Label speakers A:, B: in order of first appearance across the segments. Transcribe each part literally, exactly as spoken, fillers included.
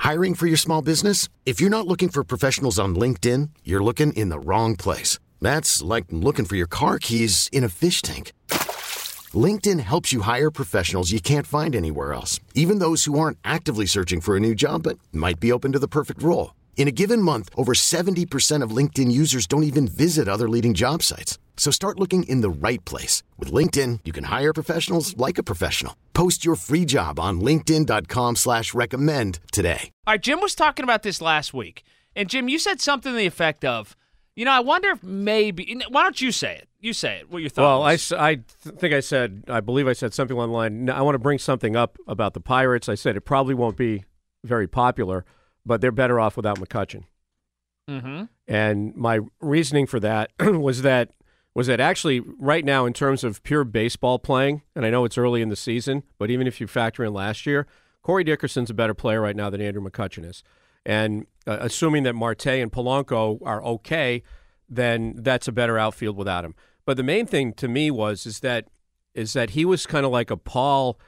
A: Hiring for your small business? If you're not looking for professionals on LinkedIn, you're looking in the wrong place. That's like looking for your car keys in a fish tank. LinkedIn helps you hire professionals you can't find anywhere else, even those who aren't actively searching for a new job but might be open to the perfect role. In a given month, over seventy percent of LinkedIn users don't even visit other leading job sites. So start looking in the right place. With LinkedIn, you can hire professionals like a professional. Post your free job on linkedin.com slash recommend today.
B: All right, Jim was talking about this last week. And, Jim, you said something to the effect of, you know, I wonder if maybe – why don't you say it? You say it. What your thought
C: Well,
B: was.
C: I, I think I said – I believe I said something along the line. I want to bring something up about the Pirates. I said it probably won't be very popular, but they're better off without McCutchen.
B: Mm-hmm.
C: And my reasoning for that was that was that actually right now in terms of pure baseball playing, and I know it's early in the season, but even if you factor in last year, Corey Dickerson's a better player right now than Andrew McCutchen is. And uh, assuming that Marte and Polanco are okay, then that's a better outfield without him. But the main thing to me was is that is that he was kind of like a Paul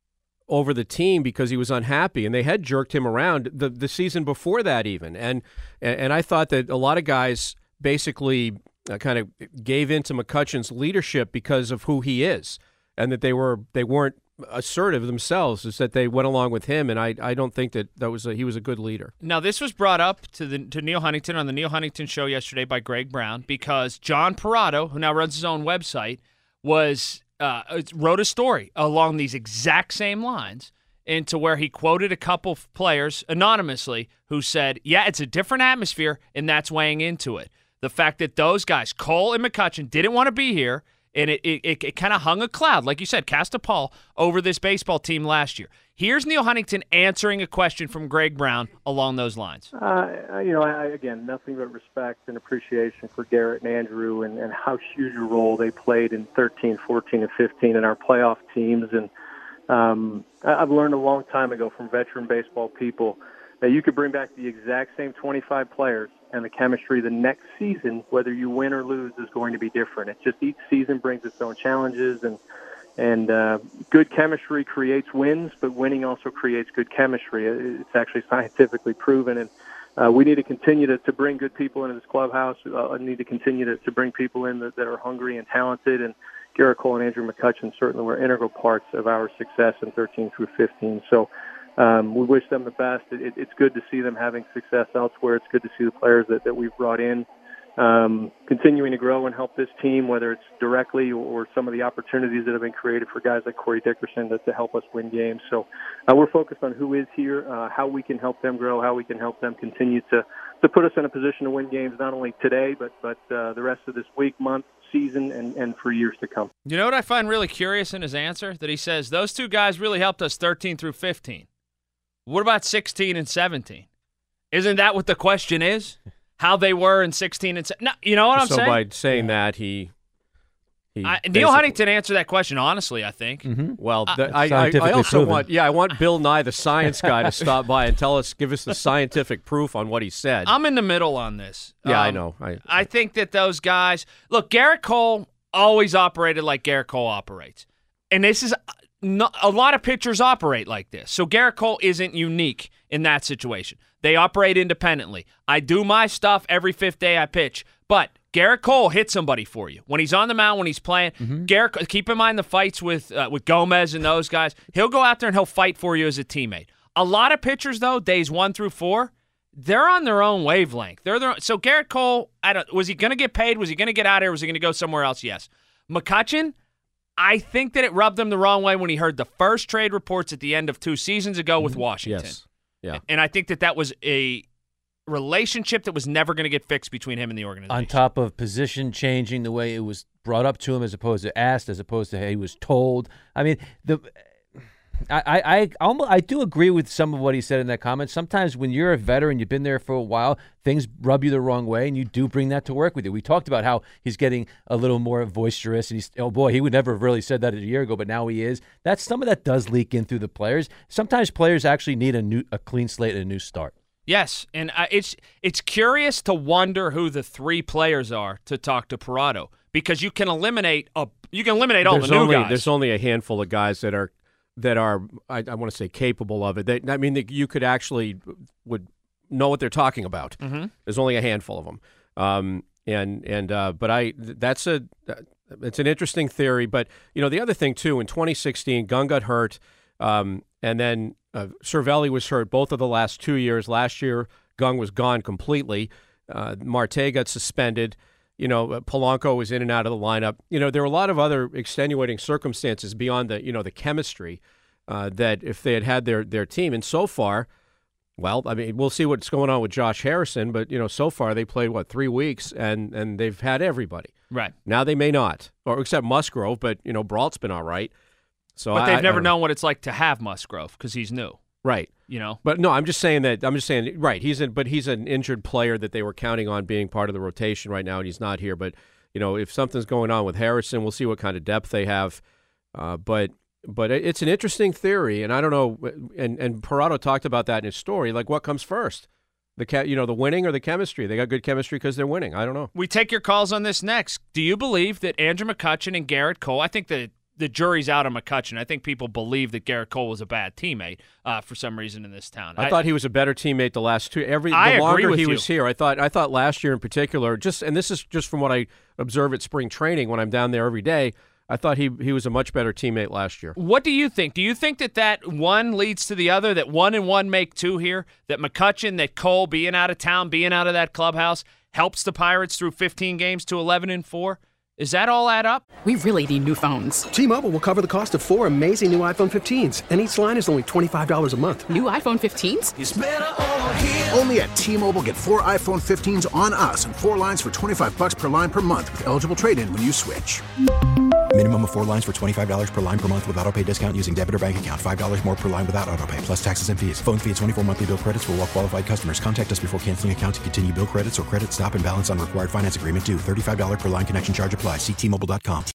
C: over the team because he was unhappy, and they had jerked him around the the season before that even. And and I thought that a lot of guys basically uh, kind of gave into McCutchen's leadership because of who he is, and that they were they weren't assertive themselves, is that they went along with him, and I I don't think that that was a, he was a good leader.
B: Now, this was brought up to the to Neil Huntington on the Neil Huntington show yesterday by Greg Brown because John Parado, who now runs his own website, was uh, wrote a story along these exact same lines into where he quoted a couple of players anonymously who said, yeah, it's a different atmosphere, and that's weighing into it. The fact that those guys, Cole and McCutchen, didn't want to be here, and it it, it, it kind of hung a cloud, like you said, cast a pall over this baseball team last year. Here's Neil Huntington answering a question from Greg Brown along those lines.
D: Uh, you know, I, again, nothing but respect and appreciation for Garrett and Andrew and, and how huge a role they played in thirteen, fourteen, and fifteen in our playoff teams. And um, I've learned a long time ago from veteran baseball people that you could bring back the exact same twenty-five players, and the chemistry the next season, whether you win or lose, is going to be different. It's just each season brings its own challenges, and and uh, good chemistry creates wins, but winning also creates good chemistry. It's actually scientifically proven, and uh, we need to continue to, to bring good people into this clubhouse. Uh, I need to continue to, to bring people in that, that are hungry and talented, and Garrett Cole and Andrew McCutchen certainly were integral parts of our success in thirteen through fifteen. So Um, we wish them the best. It, it's good to see them having success elsewhere. It's good to see the players that, that we've brought in um, continuing to grow and help this team, whether it's directly or some of the opportunities that have been created for guys like Corey Dickerson to, to help us win games. So uh, we're focused on who is here, uh, how we can help them grow, how we can help them continue to, to put us in a position to win games, not only today, but, but uh, the rest of this week, month, season, and, and for years to come.
B: You know what I find really curious in his answer? That he says, those two guys really helped us thirteen through fifteen. What about sixteen and seventeen? Isn't that what the question is? How they were in sixteen and seventeen? No, you know what I'm
C: so
B: saying?
C: So by saying that, he, he
B: I, Neil Huntington answered that question honestly, I think.
C: Mm-hmm. Well,
B: uh,
C: the, I, I, I also proven. want, yeah, I want Bill Nye, the science guy, to stop by and tell us, give us the scientific proof on what he said.
B: I'm in the middle on this.
C: Yeah,
B: um,
C: I know. I,
B: I think that those guys, look, Garrett Cole always operated like Garrett Cole operates, and this is. No, a lot of pitchers operate like this. So Garrett Cole isn't unique in that situation. They operate independently. I do my stuff every fifth day I pitch, but Garrett Cole hits somebody for you. When he's on the mound, when he's playing, mm-hmm. Garrett, keep in mind the fights with uh, with Gomez and those guys. He'll go out there and he'll fight for you as a teammate. A lot of pitchers, though, days one through four, they're on their own wavelength. They're their, So Garrett Cole, I don't, was he going to get paid? Was he going to get out of here? Was he going to go somewhere else? Yes. McCutchen, I think that it rubbed him the wrong way when he heard the first trade reports at the end of two seasons ago with Washington.
C: Yes. Yeah.
B: And I think that that was a relationship that was never going to get fixed between him and the organization.
E: On top of position changing the way it was brought up to him as opposed to asked, as opposed to hey, he was told. I mean, the I, I, I, almost, I do agree with some of what he said in that comment. Sometimes when you're a veteran, you've been there for a while, things rub you the wrong way, and you do bring that to work with you. We talked about how he's getting a little more boisterous, and he's, oh boy, he would never have really said that a year ago, but now he is. That's some of that does leak in through the players. Sometimes players actually need a new, a clean slate and a new start.
B: Yes, and uh, it's it's curious to wonder who the three players are to talk to Parado, because you can eliminate a you can eliminate all
C: there's
B: the new
C: only,
B: guys.
C: There's only a handful of guys that are that are, I, I want to say, capable of it. They, I mean, that you could actually would know what they're talking about.
B: Mm-hmm.
C: There's only a handful of them. Um, and and uh, but I that's a it's an interesting theory. But you know, the other thing too, in twenty sixteen, Gunn got hurt, um, and then uh, Cervelli was hurt both of the last two years. Last year, Gunn was gone completely. Uh, Marte got suspended. You know, Polanco was in and out of the lineup. You know, there were a lot of other extenuating circumstances beyond the, you know, the chemistry uh, that if they had had their, their team. And so far, well, I mean, we'll see what's going on with Josh Harrison, but, you know, so far they played, what, three weeks, and, and they've had everybody.
B: Right.
C: Now they may not, or except Musgrove, but, you know, Brault's been all right. So
B: But they've
C: I,
B: never
C: I
B: known what it's like to have Musgrove because he's new.
C: Right.
B: You know?
C: But no, I'm just saying that, I'm just saying, right, he's a, but he's an injured player that they were counting on being part of the rotation right now, and he's not here. But, you know, if something's going on with Harrison, we'll see what kind of depth they have. Uh, but but it's an interesting theory, and I don't know, and, and Parado talked about that in his story, like what comes first? The you know, the winning or the chemistry? They got good chemistry because they're winning. I don't know.
B: We take your calls on this next. Do you believe that Andrew McCutchen and Garrett Cole, I think that the jury's out on McCutchen. I think people believe that Garrett Cole was a bad teammate uh, for some reason in this town.
C: I,
B: I
C: thought he was a better teammate the last two. Every
B: I
C: the
B: agree
C: longer
B: with
C: he
B: you.
C: was here, I thought. I thought last year in particular, just and this is just from what I observe at spring training when I'm down there every day. I thought he he was a much better teammate last year.
B: What do you think? Do you think that that one leads to the other, that one and one make two here, that McCutchen, that Cole being out of town, being out of that clubhouse, helps the Pirates through fifteen games to eleven and four? Does that all add up?
F: We really need new phones.
G: T-Mobile will cover the cost of four amazing new iPhone fifteens, and each line is only twenty-five dollars a month.
F: New iPhone fifteens?
H: It's better over here. Only at T-Mobile, get four iPhone fifteens on us and four lines for twenty-five bucks per line per month with eligible trade-in when you switch.
I: Minimum of four lines for twenty-five dollars per line per month with autopay discount using debit or bank account. five dollars more per line without autopay, plus taxes and fees. Phone fee at twenty-four monthly bill credits for well-qualified customers. Contact us before canceling account to continue bill credits or credit stop and balance on required finance agreement due. thirty-five dollars per line connection charge applies. See T Mobile dot com.